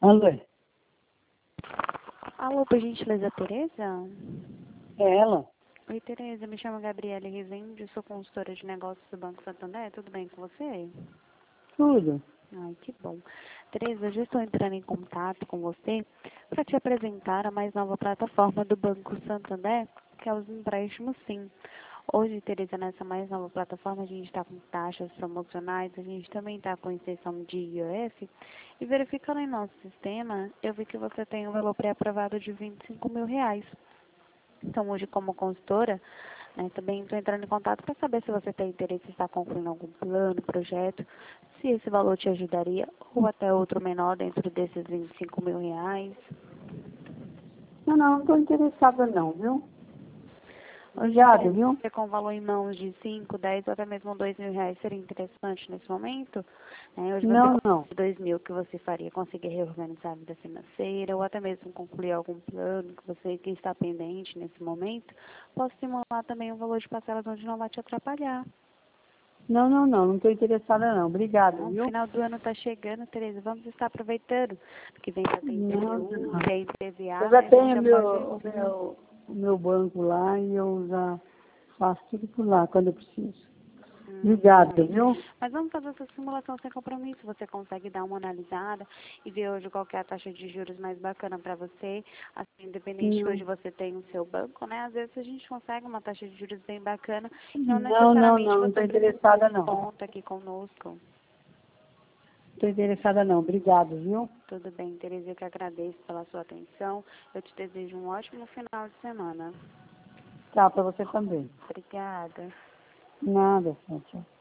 Alô? Alô, por gentileza, Tereza? É ela? Oi, Tereza, me chamo Gabriele Rezende, sou consultora de negócios do Banco Santander, tudo bem com você? Tudo. Ai, que bom. Tereza, eu já estou entrando em contato com você para te apresentar a mais nova plataforma do Banco Santander, que é os empréstimos Sim. Hoje, Tereza, nessa mais nova plataforma, a gente está com taxas promocionais, a gente também está com isenção de IOF, e verificando em nosso sistema, eu vi que você tem um valor pré-aprovado de R$ 25.000. Então, hoje, como consultora, também estou entrando em contato para saber se você tem interesse em estar concluindo algum plano, projeto, se esse valor te ajudaria, ou até outro menor dentro desses R$ 25.000. Não estou interessada não, viu? Hoje, Obrigada, viu? você com valor em mãos de 5, 10 ou até mesmo R$ 2.000 seria interessante nesse momento. Hoje você Não, com não. 2.000 que você faria conseguir reorganizar a vida financeira ou até mesmo concluir algum plano que você que está pendente nesse momento, posso simular também um valor de parcelas onde não vai te atrapalhar. Não estou interessada não. Obrigada, O viu? final do ano está chegando, Tereza. Vamos estar aproveitando. Que vem já tem Não. IPTU, tem IPVA, Eu já né? A gente tenho já pode... o meu banco lá e eu já faço tudo por lá quando eu preciso. Obrigada, Entendi. viu? Mas vamos fazer essa simulação sem compromisso. Você consegue dar uma analisada e ver hoje qual que é a taxa de juros mais bacana para você. Assim, independente de hoje você tem o seu banco, né? Às vezes a gente consegue uma taxa de juros bem bacana. Não necessariamente Não você estou precisa ter interessada não. conta aqui conosco. Estou interessada não. Obrigada, viu? Tudo bem, Tereza, eu que agradeço pela sua atenção. Eu te desejo um ótimo final de semana. Tá, para você também. Obrigada. Nada, tchau.